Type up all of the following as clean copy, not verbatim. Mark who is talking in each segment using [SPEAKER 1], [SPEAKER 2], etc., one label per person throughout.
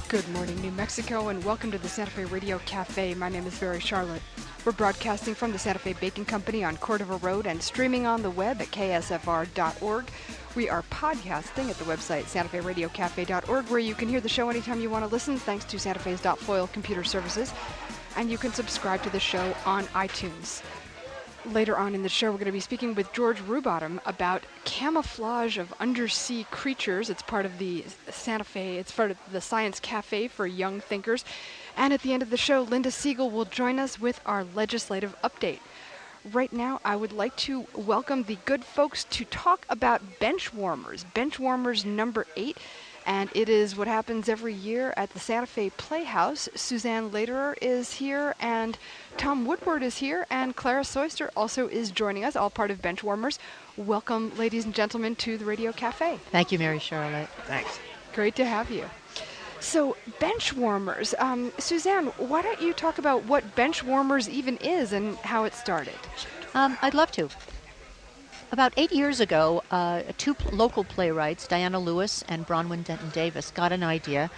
[SPEAKER 1] Good morning, New Mexico, and welcome to the Santa Fe Radio Cafe. My name is Barry Charlotte. We're broadcasting from the Santa Fe Baking Company on Cordova Road and streaming on the web at ksfr.org. We are podcasting at the website santaferadiocafe.org, where you can hear the show anytime you want to listen, thanks to Santa Fe's .foil computer services. And you can subscribe to the show on iTunes. Later on in the show, we're going to be speaking with George Rubottom about camouflage of undersea creatures. It's part of the Santa Fe, it's part of the Science Cafe for Young Thinkers. And at the end of the show, Linda Siegel will join us with our legislative update. Right now, I would like to welcome the good folks to talk about bench warmers. Bench warmers number 8. And it is what happens every year at the Santa Fe Playhouse. Suzanne Lederer is here, and Tom Woodward is here, and Clara Soyster also is joining us, all part of Benchwarmers. Welcome, ladies and gentlemen, to the Radio Cafe.
[SPEAKER 2] Thank you, Mary Charlotte.
[SPEAKER 3] Thanks.
[SPEAKER 1] Great to have you. So, Benchwarmers. Suzanne, why don't you talk about what Benchwarmers even is and how it started?
[SPEAKER 2] I'd love to. About 8 years ago, two local playwrights, Diana Lewis and Bronwyn Denton Davis, got an idea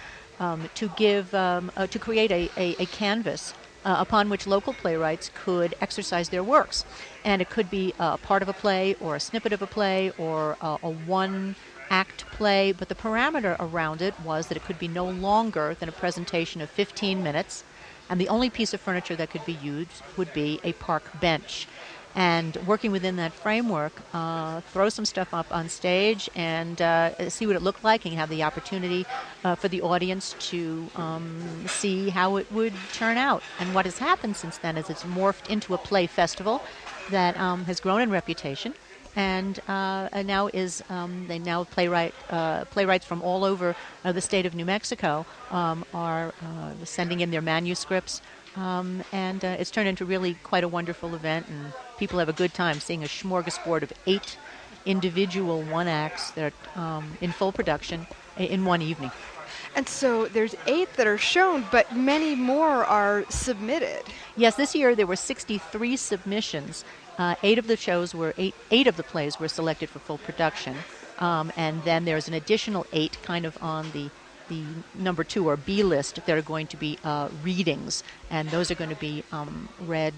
[SPEAKER 2] to create a canvas upon which local playwrights could exercise their works. And it could be part of a play or a snippet of a play or a one-act play, but the parameter around it was that it could be no longer than a presentation of 15 minutes, and the only piece of furniture that could be used would be a park bench. And working within that framework, throw some stuff up on stage and see what it looked like, and have the opportunity for the audience to see how it would turn out. And what has happened since then is it's morphed into a play festival that has grown in reputation, and now is playwrights from all over the state of New Mexico are sending in their manuscripts. And it's turned into really quite a wonderful event, and people have a good time seeing a smorgasbord of 8 individual one-acts that are in full production in one evening.
[SPEAKER 1] And so there's 8 that are shown, but many more are submitted.
[SPEAKER 2] Yes, this year there were 63 submissions. 8 of the shows were eight of the plays were selected for full production, and then there's an additional 8 kind of on the number 2 or B list that are going to be readings, and those are going to be read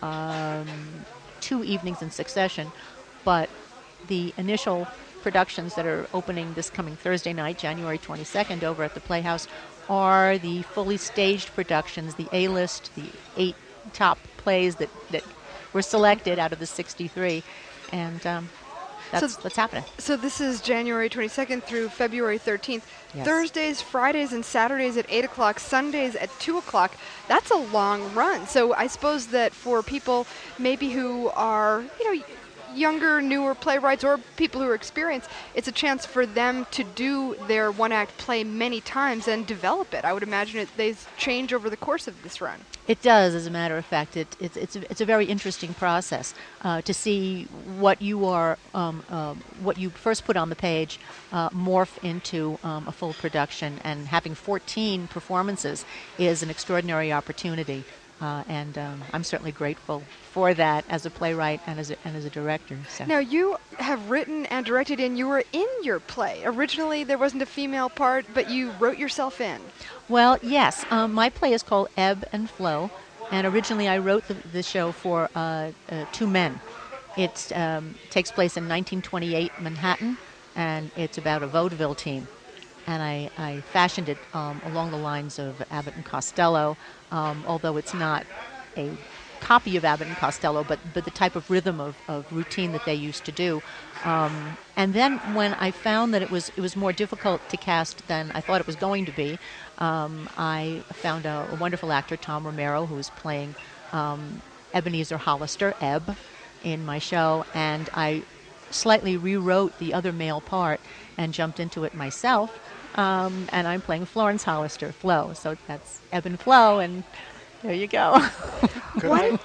[SPEAKER 2] 2 evenings in succession. But the initial productions that are opening this coming Thursday night, January 22nd, over at the Playhouse, are the fully staged productions, the A-list, the 8 top plays that were selected out of the 63, and that's what's happening.
[SPEAKER 1] So this is January 22nd through February 13th.
[SPEAKER 2] Yes.
[SPEAKER 1] Thursdays, Fridays, and Saturdays at 8 o'clock, Sundays at 2 o'clock. That's a long run. So I suppose that for people maybe who are, younger, newer playwrights or people who are experienced, it's a chance for them to do their one-act play many times and develop it. I would imagine they change over the course of this run.
[SPEAKER 2] It does, as a matter of fact. It's a very interesting process to see what you are, what you first put on the page, morph into a full production. And having 14 performances is an extraordinary opportunity. And I'm certainly grateful for that as a playwright and as a director. So.
[SPEAKER 1] Now, you have written and directed, and you were in your play. Originally, there wasn't a female part, but you wrote yourself in.
[SPEAKER 2] Well, yes. My play is called Ebb and Flow, and originally I wrote the show for 2 men. It takes place in 1928 Manhattan, and it's about a vaudeville team. And I fashioned it along the lines of Abbott and Costello, although it's not a copy of Abbott and Costello, but the type of rhythm of routine that they used to do. And then when I found that it was more difficult to cast than I thought it was going to be, I found a wonderful actor, Tom Romero, who was playing Ebenezer Hollister, Ebb, in my show, and I slightly rewrote the other male part and jumped into it myself. And I'm playing Florence Hollister, Flo. So that's Ebb and Flow, and there you go.
[SPEAKER 1] What?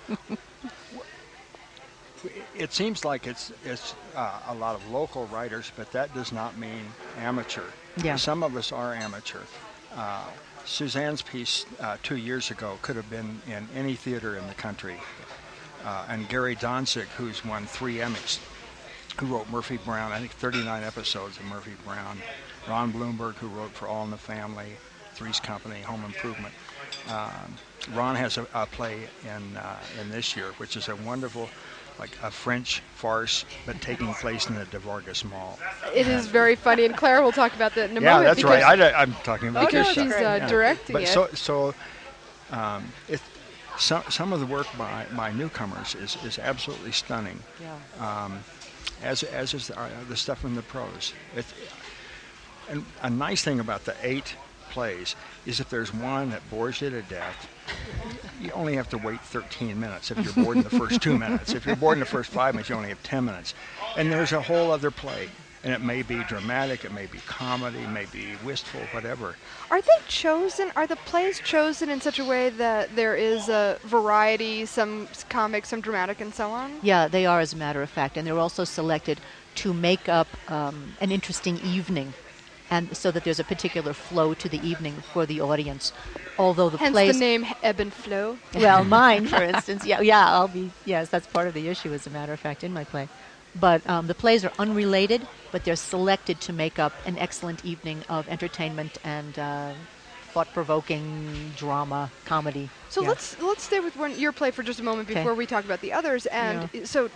[SPEAKER 3] It seems like it's a lot of local writers, but that does not mean amateur.
[SPEAKER 2] Yeah.
[SPEAKER 3] Some of us are amateur. Suzanne's piece 2 years ago could have been in any theater in the country. And Gary Donzig, who's won 3 Emmys, who wrote Murphy Brown, I think 39 episodes of Murphy Brown. Ron Bloomberg, who wrote For All in the Family. Three's Company, Home Improvement. Ron has a play in this year, which is a wonderful, like a French farce, but taking place in the De Vargas Mall.
[SPEAKER 1] It is very funny, and Claire will talk about that in a
[SPEAKER 3] Yeah,
[SPEAKER 1] moment.
[SPEAKER 3] that's right. I'm talking about
[SPEAKER 1] Because
[SPEAKER 3] this
[SPEAKER 1] she's
[SPEAKER 3] stuff.
[SPEAKER 1] directing
[SPEAKER 3] But
[SPEAKER 1] it.
[SPEAKER 3] some of the work by newcomers is absolutely stunning.
[SPEAKER 2] Yeah.
[SPEAKER 3] As is the stuff from the pros. And a nice thing about the 8 plays is if there's one that bores you to death, you only have to wait 13 minutes if you're bored in the first 2 minutes. If you're bored in the first 5 minutes, you only have 10 minutes. And there's a whole other play. And it may be dramatic, it may be comedy, it may be wistful, whatever.
[SPEAKER 1] Are the plays chosen in such a way that there is a variety, some comic, some dramatic, and so on?
[SPEAKER 2] Yeah, they are, as a matter of fact. And they're also selected to make up an interesting evening, and so that there's a particular flow to the evening for the audience. Although the
[SPEAKER 1] Hence
[SPEAKER 2] plays...
[SPEAKER 1] the name Ebb and Flow.
[SPEAKER 2] Well, mine, for instance. Yes, that's part of the issue, as a matter of fact, in my play. But the plays are unrelated, but they're selected to make up an excellent evening of entertainment and thought-provoking drama, comedy.
[SPEAKER 1] So
[SPEAKER 2] Yeah.
[SPEAKER 1] let's stay with your play for just a moment
[SPEAKER 2] Okay.
[SPEAKER 1] before we talk about the others. And so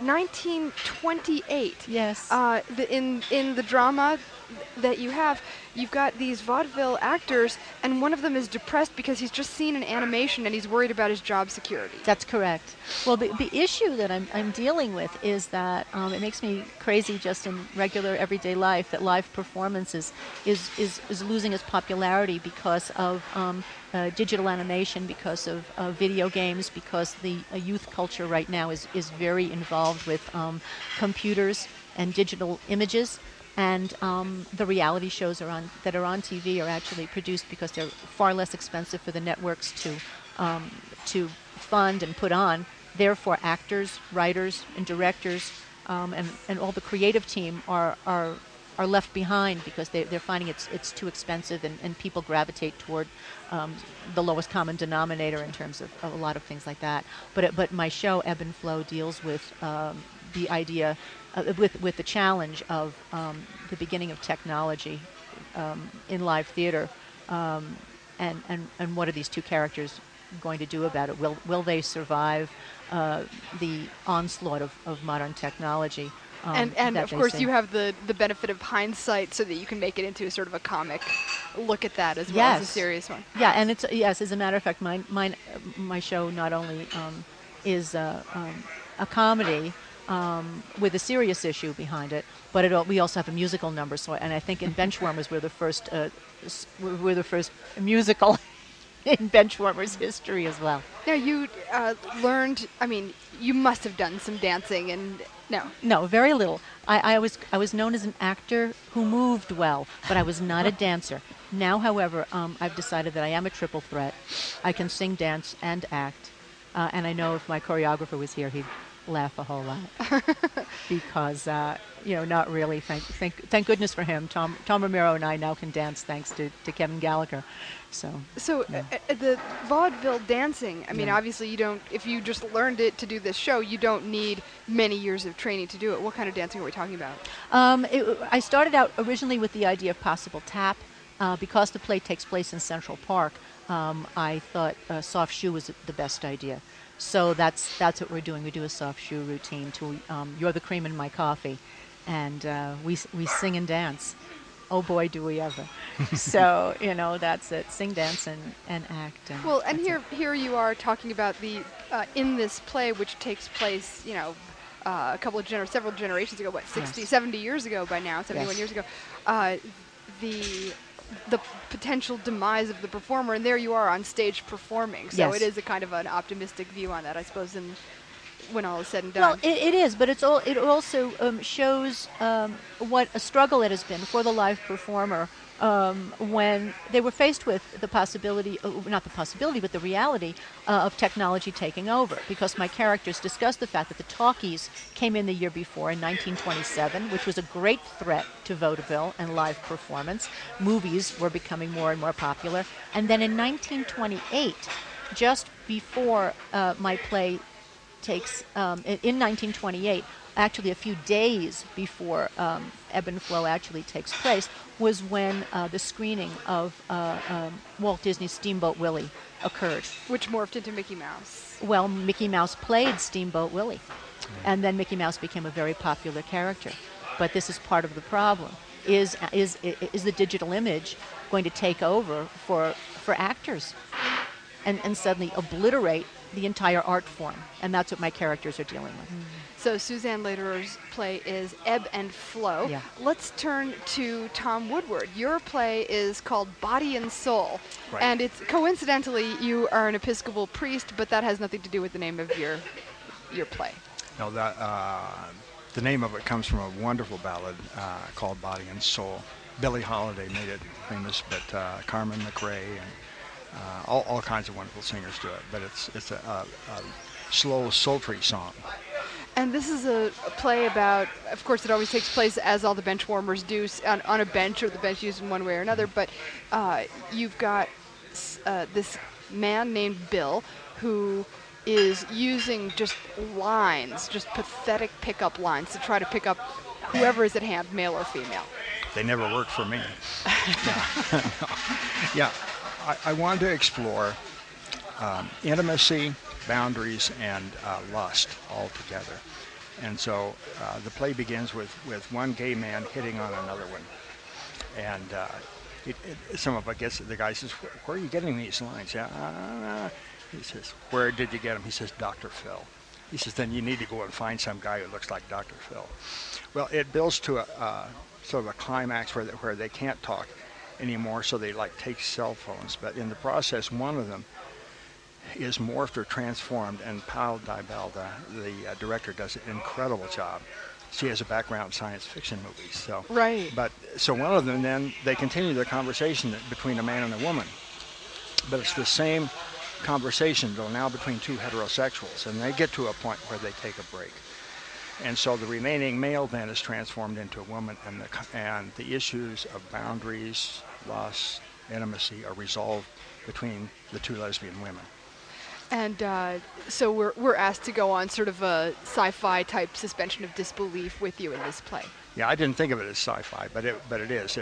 [SPEAKER 1] 1928.
[SPEAKER 2] Yes.
[SPEAKER 1] In the drama that you've got these vaudeville actors, and one of them is depressed because he's just seen an animation and he's worried about his job security.
[SPEAKER 2] That's correct. Well, the issue that I'm dealing with is that it makes me crazy just in regular everyday life that live performances is losing its popularity because of digital animation, because of video games, because the youth culture right now is very involved with computers and digital images. And the reality shows that are on TV are actually produced because they're far less expensive for the networks to fund and put on. Therefore, actors, writers, and directors, and all the creative team are left behind because they're finding it's too expensive, and people gravitate toward the lowest common denominator in terms of a lot of things like that. But my show Ebb and Flow deals with the idea. With the challenge of the beginning of technology in live theater, and what are these two characters going to do about it? Will they survive the onslaught of modern technology?
[SPEAKER 1] And of course, you have the benefit of hindsight, so that you can make it into sort of a comic look at that as well as a serious one.
[SPEAKER 2] Yeah, and it's as a matter of fact, my show not only is a comedy. With a serious issue behind it, but we also have a musical number. So, and I think in Benchwarmers we're the first musical in Benchwarmers history as well.
[SPEAKER 1] Now you learned. I mean, you must have done some dancing, and
[SPEAKER 2] no, very little. I was known as an actor who moved well, but I was not a dancer. Now, however, I've decided that I am a triple threat. I can sing, dance, and act, and I know if my choreographer was here, he'd laugh a whole lot because not really. Thank goodness for him. Tom Romero and I now can dance thanks to Kevin Gallagher. So
[SPEAKER 1] the vaudeville dancing. I mean, obviously you don't. If you just learned it to do this show, you don't need many years of training to do it. What kind of dancing are we talking about?
[SPEAKER 2] I started out originally with the idea of possible tap because the play takes place in Central Park. I thought soft shoe was the best idea. So that's what we're doing. We do a soft shoe routine to You're the Cream in My Coffee, and we sing and dance. Oh boy, do we ever! So that's it. Sing, dance, and act. And
[SPEAKER 1] here you are talking about the in this play, which takes place a couple of several generations ago. 70 years ago by now, 71 years ago. The potential demise of the performer, and there you are on stage performing. So it is a kind of an optimistic view on that, I suppose, when all is said and done.
[SPEAKER 2] Well, it is, but it also shows what a struggle it has been for the live performer when they were faced with the possibility, not the possibility, but the reality of technology taking over. Because my characters discuss the fact that the talkies came in the year before, in 1927, which was a great threat to vaudeville and live performance. Movies were becoming more and more popular. And then in 1928, just before my play takes, in 1928, actually a few days before Ebb and Flow actually takes place, was when the screening of Walt Disney's Steamboat Willie occurred.
[SPEAKER 1] Which morphed into Mickey Mouse.
[SPEAKER 2] Well, Mickey Mouse played Steamboat Willie, and then Mickey Mouse became a very popular character. But this is part of the problem. Is the digital image going to take over for actors and suddenly obliterate the entire art form? And that's what my characters are dealing with.
[SPEAKER 1] So Suzanne Lederer's play is Ebb and Flow.
[SPEAKER 2] Yeah.
[SPEAKER 1] Let's turn to Tom Woodward. Your play is called Body and Soul.
[SPEAKER 3] Right.
[SPEAKER 1] And it's coincidentally you are an Episcopal priest, but that has nothing to do with the name of your play.
[SPEAKER 3] No, the name of it comes from a wonderful ballad called Body and Soul. Billie Holiday made it famous, but Carmen McRae and all kinds of wonderful singers do it. But it's a slow, sultry song.
[SPEAKER 1] And this is a play about, of course, it always takes place as all the bench warmers do, on a bench, or the bench used in one way or another. But you've got this man named Bill who is using just lines, just pathetic pickup lines to try to pick up whoever is at hand, male or female.
[SPEAKER 3] They never worked for me. Yeah, I wanted to explore intimacy, boundaries, and lust all together. And so the play begins with one gay man hitting on another one. And some of it gets, the guy says, "Where are you getting these lines?" Yeah, he says, "Where did you get them?" He says, "Dr. Phil." He says, "Then you need to go and find some guy who looks like Dr. Phil." Well, it builds to a sort of a climax where they can't talk anymore, so they take cell phones. But in the process, one of them is morphed or transformed, and Paul Dybel, the director, does an incredible job. She has a background in science fiction movies, so
[SPEAKER 1] right.
[SPEAKER 3] But so one of them, then they continue their conversation between a man and a woman, but it's the same conversation, though now between two heterosexuals, and they get to a point where they take a break, and so the remaining male then is transformed into a woman, and the issues of boundaries, lust, intimacy are resolved between the two lesbian women.
[SPEAKER 1] And so we're asked to go on sort of a sci-fi type suspension of disbelief with you in this play.
[SPEAKER 3] Yeah, I didn't think of it as sci-fi, but it is.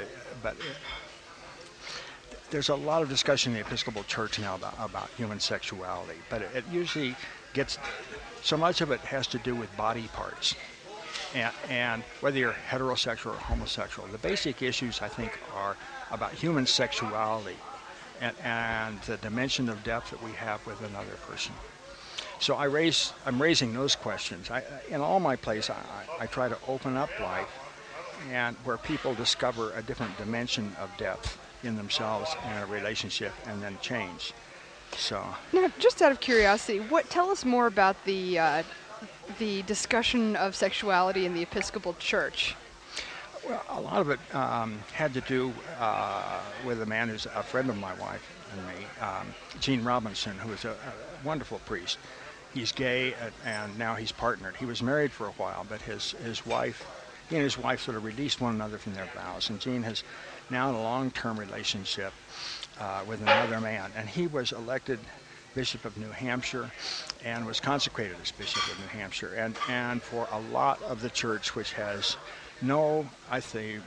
[SPEAKER 3] There's a lot of discussion in the Episcopal Church now about human sexuality, but it usually gets, so much of it has to do with body parts. And whether you're heterosexual or homosexual, the basic issues, I think, are about human sexuality and the dimension of depth that we have with another person. So I'm raising those questions. In all my plays, I try to open up life, and where people discover a different dimension of depth in themselves and a relationship, and then change. So
[SPEAKER 1] now, just out of curiosity, tell us more about the discussion of sexuality in the Episcopal Church.
[SPEAKER 3] Well, a lot of it had to do with a man who's a friend of my wife and me, Gene Robinson, who is a wonderful priest. He's gay, and now he's partnered. He was married for a while, but his wife, he and his wife sort of released one another from their vows, and Gene has now in a long-term relationship with another man, and he was elected Bishop of New Hampshire and was consecrated as Bishop of New Hampshire, and for a lot of the church, which has no, I think,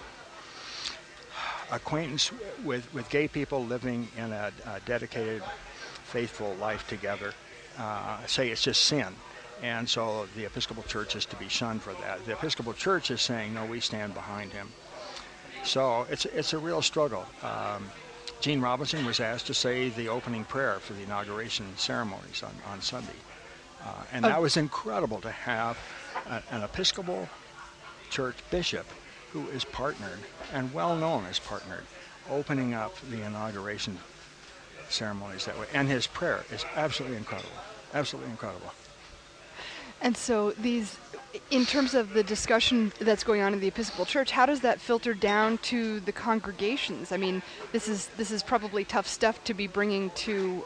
[SPEAKER 3] acquaintance with gay people living in a dedicated, faithful life together, say it's just sin. And so the Episcopal Church is to be shunned for that. The Episcopal Church is saying, no, we stand behind him. So it's a real struggle. Gene Robinson was asked to say the opening prayer for the inauguration ceremonies on Sunday. And that was incredible to have an Episcopal Church bishop who is partnered and well known as partnered, opening up the inauguration ceremonies that way. And his prayer is absolutely incredible. Absolutely incredible.
[SPEAKER 1] And so these, in terms of the discussion that's going on in the Episcopal Church, how does that filter down to the congregations? I mean, this is probably tough stuff to be bringing to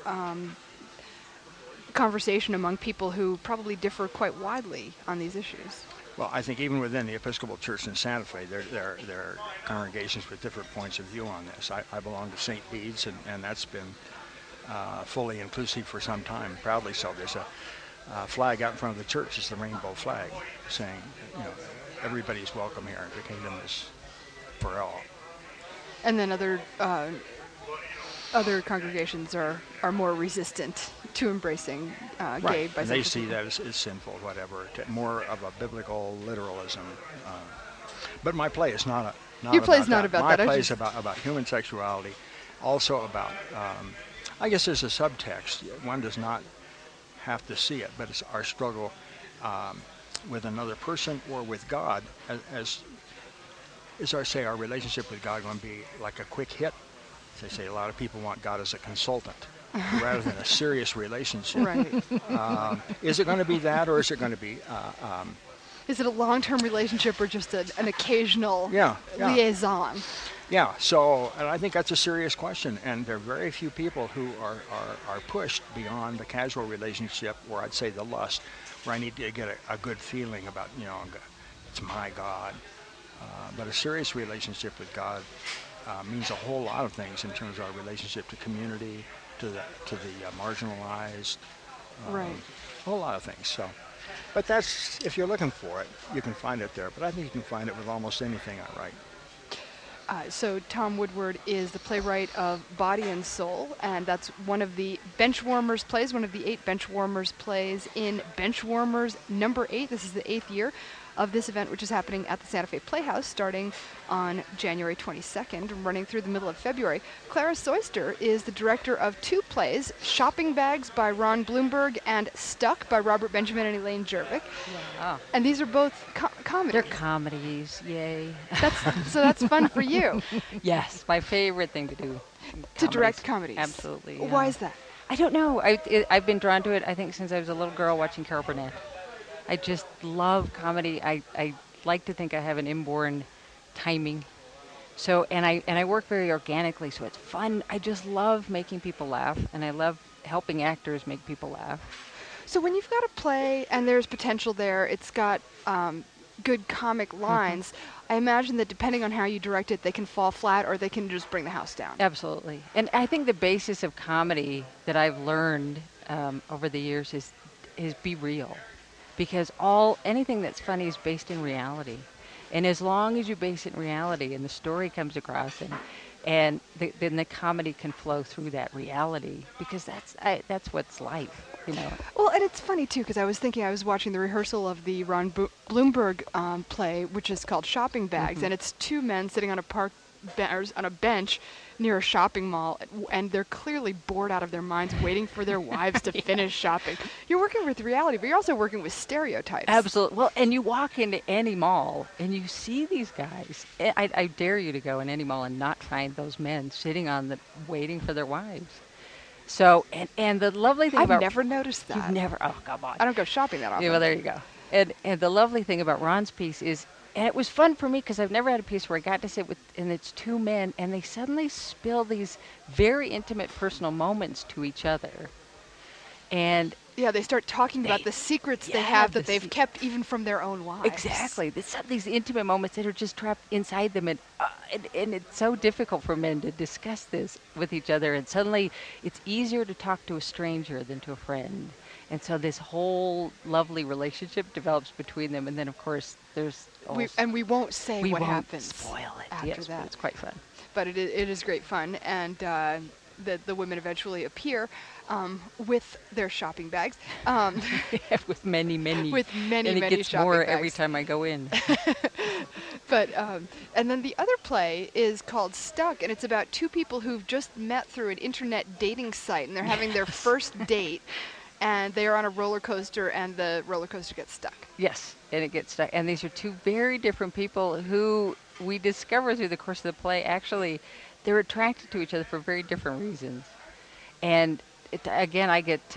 [SPEAKER 1] conversation among people who probably differ quite widely on these issues.
[SPEAKER 3] Well, I think even within the Episcopal Church in Santa Fe, there are congregations with different points of view on this. I belong to St. Bede's, and that's been fully inclusive for some time, proudly so. There's flag out in front of the church is the rainbow flag, saying, everybody's welcome here. The kingdom is for all.
[SPEAKER 1] And then other congregations are more resistant to embracing gay, bisexual.
[SPEAKER 3] And they see
[SPEAKER 1] people.
[SPEAKER 3] that as simple, whatever. More of a biblical literalism. But my play is not
[SPEAKER 1] Your play is
[SPEAKER 3] about
[SPEAKER 1] not
[SPEAKER 3] that.
[SPEAKER 1] about
[SPEAKER 3] my
[SPEAKER 1] that.
[SPEAKER 3] play is about human sexuality, also about. I guess there's a subtext. One does not have to see it, but it's our struggle with another person or with God. As our relationship with God going to be like a quick hit? As they say, a lot of people want God as a consultant rather than a serious relationship.
[SPEAKER 1] Right.
[SPEAKER 3] Is it going to be that, or is it going to be?
[SPEAKER 1] Is it a long-term relationship or just an occasional
[SPEAKER 3] Yeah.
[SPEAKER 1] liaison?
[SPEAKER 3] Yeah. So, and I think that's a serious question, and there are very few people who are pushed beyond the casual relationship, or I'd say the lust, where I need to get a good feeling about, it's my God. But a serious relationship with God means a whole lot of things in terms of our relationship to community, to the marginalized,
[SPEAKER 1] Right.
[SPEAKER 3] a whole lot of things. So, but that's, if you're looking for it, you can find it there. But I think you can find it with almost anything I write.
[SPEAKER 1] So Tom Woodward is the playwright of Body and Soul, and that's one of the Benchwarmers plays, one of the 8 Benchwarmers plays in Benchwarmers number 8. This is the 8th year of this event, which is happening at the Santa Fe Playhouse starting on January 22nd and running through the middle of February. Clara Soyster is the director of 2 plays, Shopping Bags by Ron Bloomberg and Stuck by Robert Benjamin and Elaine Jervik.
[SPEAKER 4] Wow.
[SPEAKER 1] And these are both comedies.
[SPEAKER 4] They're comedies, yay.
[SPEAKER 1] So that's fun for you.
[SPEAKER 4] Yes, my favorite thing to do.
[SPEAKER 1] To direct comedies.
[SPEAKER 4] Absolutely.
[SPEAKER 1] Why is that?
[SPEAKER 4] I don't know. I've been drawn to it, I think, since I was a little girl watching Carol Burnett. I just love comedy. I like to think I have an inborn timing. So, and I work very organically, so it's fun. I just love making people laugh, and I love helping actors make people laugh.
[SPEAKER 1] So when you've got a play and there's potential there, it's got good comic lines, I imagine that depending on how you direct it, they can fall flat or they can just bring the house down.
[SPEAKER 4] Absolutely. And I think the basis of comedy that I've learned over the years is be real. Because anything that's funny is based in reality. And as long as you base it in reality and the story comes across then the comedy can flow through that reality, because that's what's life,
[SPEAKER 1] Well, and it's funny too, because I was watching the rehearsal of the Ron Bloomberg play, which is called Shopping Bags, and it's 2 men sitting on a bench near a shopping mall, and they're clearly bored out of their minds waiting for their wives to finish shopping. You're working with reality, but you're also working with stereotypes.
[SPEAKER 4] Absolutely. Well, and you walk into any mall and you see these guys. I dare you to go in any mall and not find those men sitting waiting for their wives. So, and the lovely thing
[SPEAKER 1] I've never noticed that.
[SPEAKER 4] You've never, oh, come on.
[SPEAKER 1] I don't go shopping that often.
[SPEAKER 4] Yeah, well, there you go. And the lovely thing about Ron's piece is, and it was fun for me because I've never had a piece where I got to sit with, and it's 2 men, and they suddenly spill these very intimate personal moments to each other. And
[SPEAKER 1] yeah, they start talking about the secrets they have that they've kept even from their own wives.
[SPEAKER 4] Exactly. These intimate moments that are just trapped inside them, and it's so difficult for men to discuss this with each other. And suddenly, it's easier to talk to a stranger than to a friend. And so this whole lovely relationship develops between them. And then, of course, there's
[SPEAKER 1] we won't say what happens.
[SPEAKER 4] Spoil it.
[SPEAKER 1] After
[SPEAKER 4] yes,
[SPEAKER 1] that.
[SPEAKER 4] but it's quite fun.
[SPEAKER 1] But it is great fun, and the women eventually appear with their shopping bags.
[SPEAKER 4] With many
[SPEAKER 1] with many
[SPEAKER 4] and it gets
[SPEAKER 1] shopping
[SPEAKER 4] more
[SPEAKER 1] bags.
[SPEAKER 4] every time I go in.
[SPEAKER 1] But and then the other play is called Stuck, and it's about 2 people who've just met through an internet dating site, and they're having their first date. And they are on a roller coaster, and the roller coaster gets stuck.
[SPEAKER 4] Yes, and it gets stuck. And these are 2 very different people who we discover through the course of the play. Actually, they're attracted to each other for very different reasons. And again, I get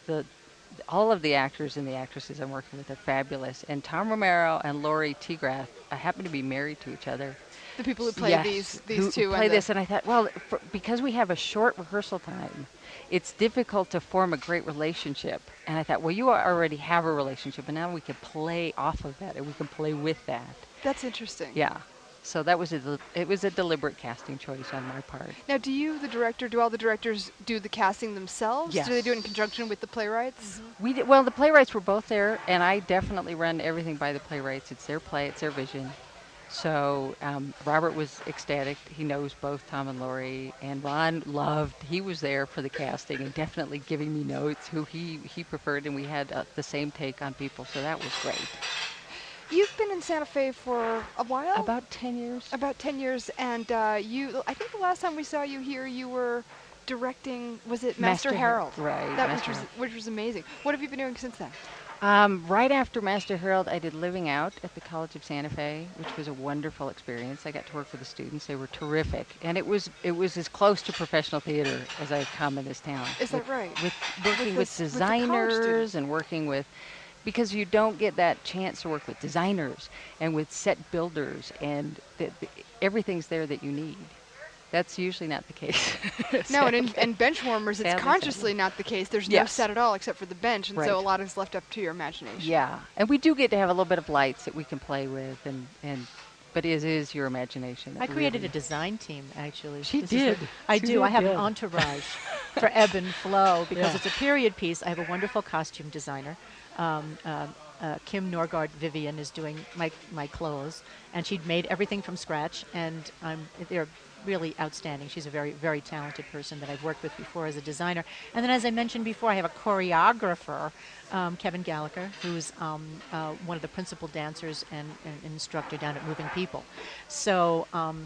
[SPEAKER 4] all of the actors and the actresses I'm working with are fabulous. And Tom Romero and Lori Teagrath happen to be married to each other.
[SPEAKER 1] The people who play these 2
[SPEAKER 4] play this, and I thought, well, because we have a short rehearsal time, it's difficult to form a great relationship. And I thought, well, you already have a relationship, and now we can play off of that, and we can play with that.
[SPEAKER 1] That's interesting.
[SPEAKER 4] Yeah. So that was it was a deliberate casting choice on my part.
[SPEAKER 1] Now, do you, the director, do all the directors do the casting themselves?
[SPEAKER 4] Yes.
[SPEAKER 1] Do they do it in conjunction with the playwrights?
[SPEAKER 4] We did, well, the playwrights were both there, and I definitely run everything by the playwrights. It's their play, it's their vision. So Robert was ecstatic. He knows both Tom and Lori, and Ron loved. He was there for the casting and definitely giving me notes who he preferred, and we had the same take on people. So that was great.
[SPEAKER 1] You've been in Santa Fe for a while?
[SPEAKER 4] About 10 years.
[SPEAKER 1] About 10 years, and I think the last time we saw you here, you were directing, was it Master Harold?
[SPEAKER 4] Right.
[SPEAKER 1] Which was amazing. What have you been doing since then?
[SPEAKER 4] Right after Master Harold, I did Living Out at the College of Santa Fe, which was a wonderful experience. I got to work with the students. They were terrific. And it was as close to professional theater as I've come in this town.
[SPEAKER 1] Is that right?
[SPEAKER 4] With working with designers and working with, because you don't get that chance to work with designers and with set builders, and everything's there that you need. That's usually not the case.
[SPEAKER 1] No, and in bench warmers, it's
[SPEAKER 4] Sadly,
[SPEAKER 1] consciously not the case. There's no
[SPEAKER 4] Yes.
[SPEAKER 1] set at all except for the bench, and
[SPEAKER 4] Right.
[SPEAKER 1] so a lot is left up to your imagination.
[SPEAKER 4] Yeah, and we do get to have a little bit of lights that we can play with, but it is your imagination.
[SPEAKER 2] I created a design team, actually.
[SPEAKER 4] She
[SPEAKER 2] This is
[SPEAKER 4] did.
[SPEAKER 2] I
[SPEAKER 4] She
[SPEAKER 2] do. I
[SPEAKER 4] really
[SPEAKER 2] have an
[SPEAKER 4] did.
[SPEAKER 2] entourage for ebb and flow because
[SPEAKER 4] Yeah.
[SPEAKER 2] it's a period piece. I have a wonderful costume designer. Kim Norgard Vivian is doing my clothes, and she'd made everything from scratch, and they're really outstanding. She's a very, very talented person that I've worked with before as a designer. And then, as I mentioned before, I have a choreographer, Kevin Gallagher, who's one of the principal dancers and instructor down at Moving People. So,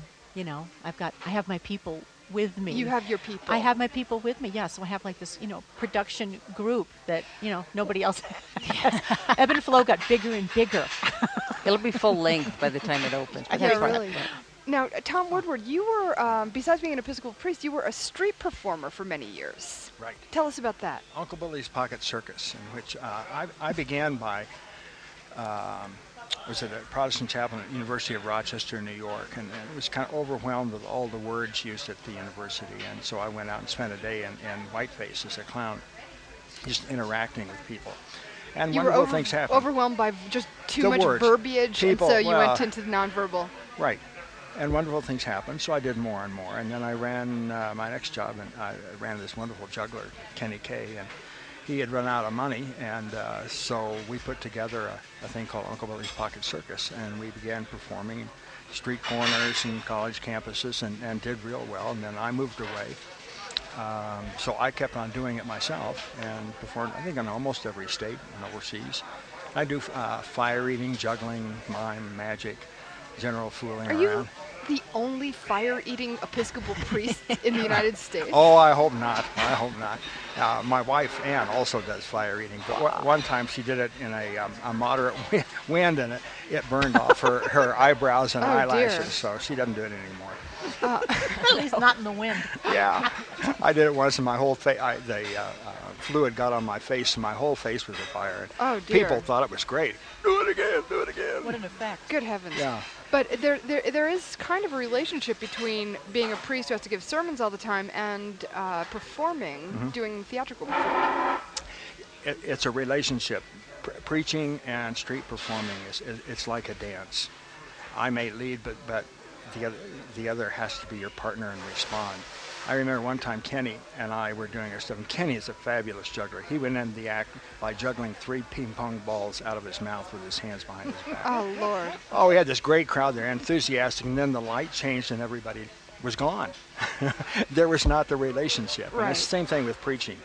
[SPEAKER 2] I have my people with me.
[SPEAKER 1] You have your people.
[SPEAKER 2] I have my people with me, yeah. So I have like this, production group that, nobody else has. Ebb and Flow got bigger and bigger.
[SPEAKER 4] It'll be full length by the time it opens. But
[SPEAKER 1] Yeah,
[SPEAKER 4] that's fine.
[SPEAKER 1] really. Now, Tom Woodward, you were, besides being an Episcopal priest, you were a street performer for many years.
[SPEAKER 3] Right.
[SPEAKER 1] Tell us about that.
[SPEAKER 3] Uncle Billy's Pocket Circus, in which I began by, was at a Protestant chapel at the University of Rochester, New York, and it was kind of overwhelmed with all the words used at the university, and so I went out and spent a day in whiteface as a clown, just interacting with people. And
[SPEAKER 1] You were
[SPEAKER 3] wonderful things happened.
[SPEAKER 1] overwhelmed by just too
[SPEAKER 3] The
[SPEAKER 1] much
[SPEAKER 3] words.
[SPEAKER 1] verbiage,
[SPEAKER 3] People,
[SPEAKER 1] and so you
[SPEAKER 3] well,
[SPEAKER 1] went into the nonverbal.
[SPEAKER 3] Right. And wonderful things happened, so I did more and more. And then I ran my next job, and I ran this wonderful juggler, Kenny Kay, and he had run out of money, and so we put together a thing called Uncle Billy's Pocket Circus, and we began performing in street corners and college campuses, and did real well. And then I moved away, so I kept on doing it myself and performed, I think, in almost every state and overseas. I do fire eating, juggling, mime, magic, general fooling
[SPEAKER 1] Are
[SPEAKER 3] around.
[SPEAKER 1] you the only fire-eating Episcopal priest in the United States?
[SPEAKER 3] Oh, I hope not. I hope not. My wife, Ann, also does fire eating, but one time she did it in a moderate wind, and it burned off her eyebrows and
[SPEAKER 1] Oh,
[SPEAKER 3] eyelashes,
[SPEAKER 1] dear.
[SPEAKER 3] so she doesn't do it anymore.
[SPEAKER 2] At least not in the wind.
[SPEAKER 3] Yeah. I did it once, and my whole face, the fluid got on my face, and my whole face was afire.
[SPEAKER 1] Oh, dear.
[SPEAKER 3] People thought it was great. Do it again, do it again.
[SPEAKER 2] What an effect.
[SPEAKER 1] Good heavens.
[SPEAKER 3] Yeah.
[SPEAKER 1] But there is kind of a relationship between being a priest who has to give sermons all the time and performing,
[SPEAKER 3] Mm-hmm.
[SPEAKER 1] doing theatrical performing.
[SPEAKER 3] It's a relationship. Preaching and street performing it's like a dance. I may lead, but the other has to be your partner and respond. I remember one time Kenny and I were doing our stuff, and Kenny is a fabulous juggler. He went into the act by juggling 3 ping pong balls out of his mouth with his hands behind his back.
[SPEAKER 1] Oh, Lord.
[SPEAKER 3] Oh, we had this great crowd there, enthusiastic, and then the light changed and everybody was gone. There was not the relationship. And
[SPEAKER 1] Right.
[SPEAKER 3] it's the same thing with preaching.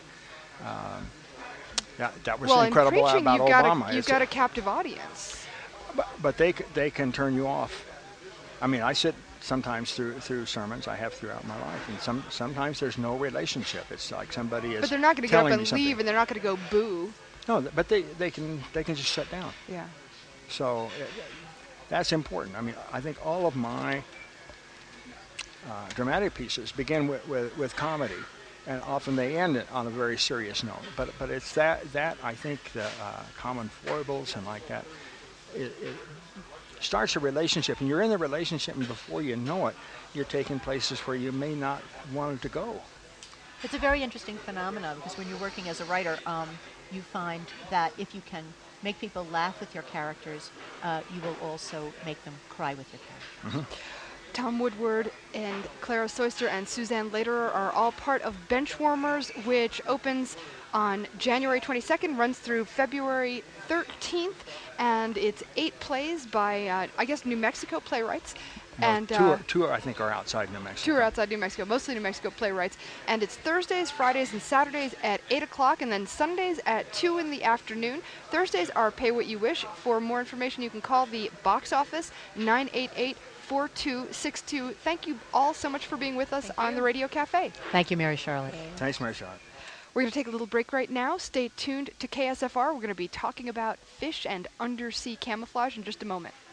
[SPEAKER 3] That was
[SPEAKER 1] Well, in
[SPEAKER 3] incredible
[SPEAKER 1] preaching,
[SPEAKER 3] about Obama.
[SPEAKER 1] you've got a captive audience.
[SPEAKER 3] But they can turn you off. I mean, I sit sometimes through sermons I have throughout my life, and sometimes there's no relationship. It's like somebody is
[SPEAKER 1] But they're not going to get up
[SPEAKER 3] telling
[SPEAKER 1] and
[SPEAKER 3] me something.
[SPEAKER 1] leave, and they're not going to go boo.
[SPEAKER 3] No, but they can just shut down.
[SPEAKER 1] Yeah.
[SPEAKER 3] So that's important. I mean, I think all of my dramatic pieces begin with comedy, and often they end it on a very serious note. But it's that I think the common foibles and like that. It starts a relationship, and you're in the relationship, and before you know it, you're taking places where you may not want it to go.
[SPEAKER 2] It's a very interesting phenomenon because when you're working as a writer, you find that if you can make people laugh with your characters, you will also make them cry with your characters.
[SPEAKER 1] Tom Woodward and Clara Soyster and Suzanne Lederer are all part of Benchwarmers, which opens on January 22nd, runs through February 13th, and it's 8 plays by, I guess, New Mexico playwrights.
[SPEAKER 3] Well,
[SPEAKER 1] And
[SPEAKER 3] two I think are outside New Mexico.
[SPEAKER 1] 2 are outside New Mexico, mostly New Mexico playwrights. And it's Thursdays, Fridays, and Saturdays at 8 o'clock, and then Sundays at 2 in the afternoon. Thursdays are Pay What You Wish. For more information, you can call the box office, 988-4262. Thank you all so much for being with us on the Radio Cafe.
[SPEAKER 2] Thank you, Mary Charlotte.
[SPEAKER 3] Thanks, Mary Charlotte.
[SPEAKER 1] We're going to take a little break right now. Stay tuned to KSFR. We're going to be talking about fish and undersea camouflage in just a moment.